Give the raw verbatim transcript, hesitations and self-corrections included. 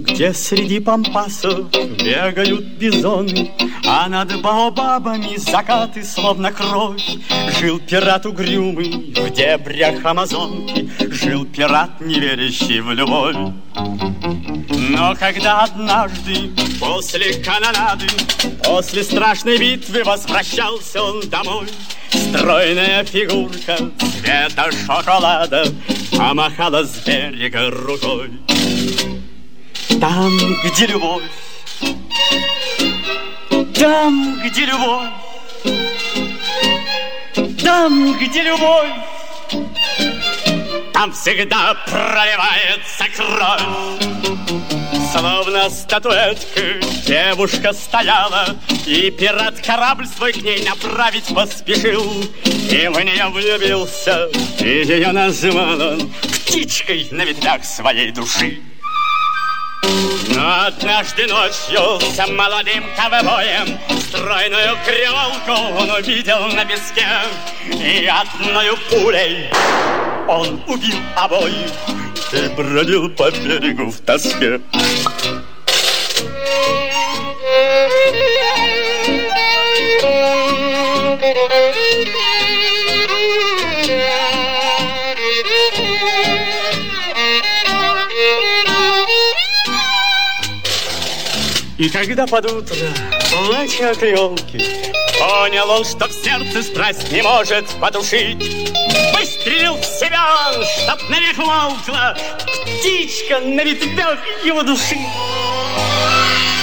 где среди пампасов бегают бизоны, а над баобабами закаты словно кровь. Жил пират угрюмый в дебрях Амазонки, жил пират, не верящий в любовь. Но когда однажды после канонады, после страшной битвы возвращался он домой, стройная фигурка цвета шоколада помахала с берега рукой. Там, где любовь, там, где любовь, там, где любовь, там всегда проливается кровь. Словно статуэтка девушка стояла, и пират корабль свой к ней направить поспешил, и в нее влюбился, и ее назвал он птичкой на ветвях своей души. Но однажды ночью с молодым ковбоем стройную креолку он увидел на песке, и одною пулей он убил обоих и бродил по берегу в тоске. И когда под утро, плача от елки, понял он, что в сердце страсть не может потушить, выстрелил в себя он, чтоб навек волкла птичка на ветвях его души.